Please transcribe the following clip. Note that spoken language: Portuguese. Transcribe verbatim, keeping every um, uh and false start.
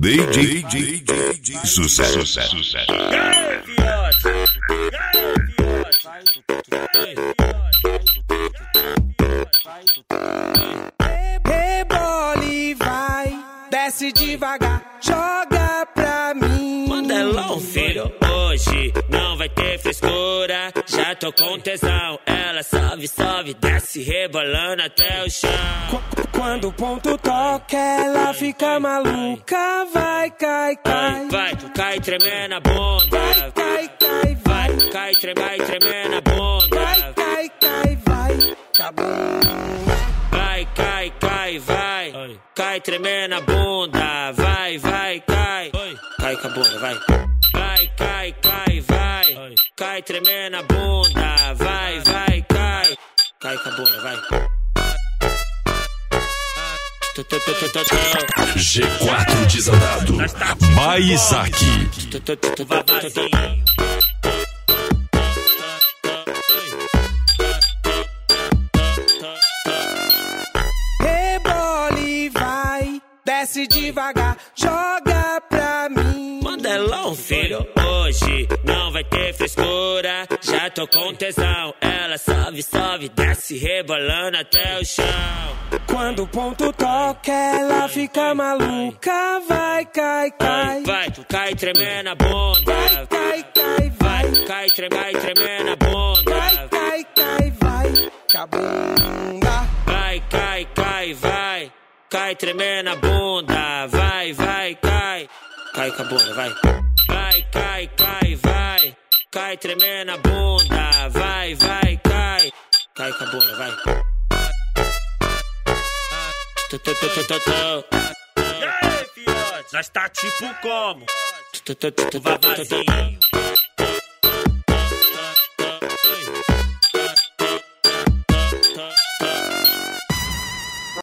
D J, D J, sucesso, sucesso. Rebola e vai, desce devagar, joga pra mim. Mandelão, filho, hoje não vai ter frescura. Já tô com tesão, ela sobe, sobe, desce rebolando até o chão. Quando o ponto toca, ela fica maluca. Vai, cai, cai. Vai, tu cai tremendo a bunda. Vai, cai, cai, vai. Vai, cai, tre vai tremendo a bunda. Vai, cai, cai, vai. Acabou. Vai, cai, cai, vai. Cai tremendo a bunda. Vai, vai, cai. Cai com a bunda, vai. Vai, cai, cai, vai. Cai tremendo a bunda. Vai, vai, cai. Cai com a bunda, vai. G quatro desandado. Maisaki. Rebola e vai, desce devagar, joga pra mim. Mandelão, filho, hoje não vai ter frescura. Já tô com tesão, ela sobe, sobe, desce rebolando até o chão. Quando o ponto toca, ela fica maluca. Vai, cai, cai. Vai, tu cai tremendo a bunda. Vai, cai, cai, vai. Cai, tre vai tremendo a bunda. Vai, cai, cai, vai. Cabunda. Vai, cai, cai, vai. Cai tremendo a bunda. Vai, vai, cai. Cai com a bunda, vai. Vai, cai, cai, vai. Cai tremendo a bunda. Vai, vai, cai. Cai com a bunda, vai. Tu, tu, tu, tu, tu, tu. E aí, fiote? Nós tá tipo como? Tu, tu, tu, tu, tu, tu, tu, tu.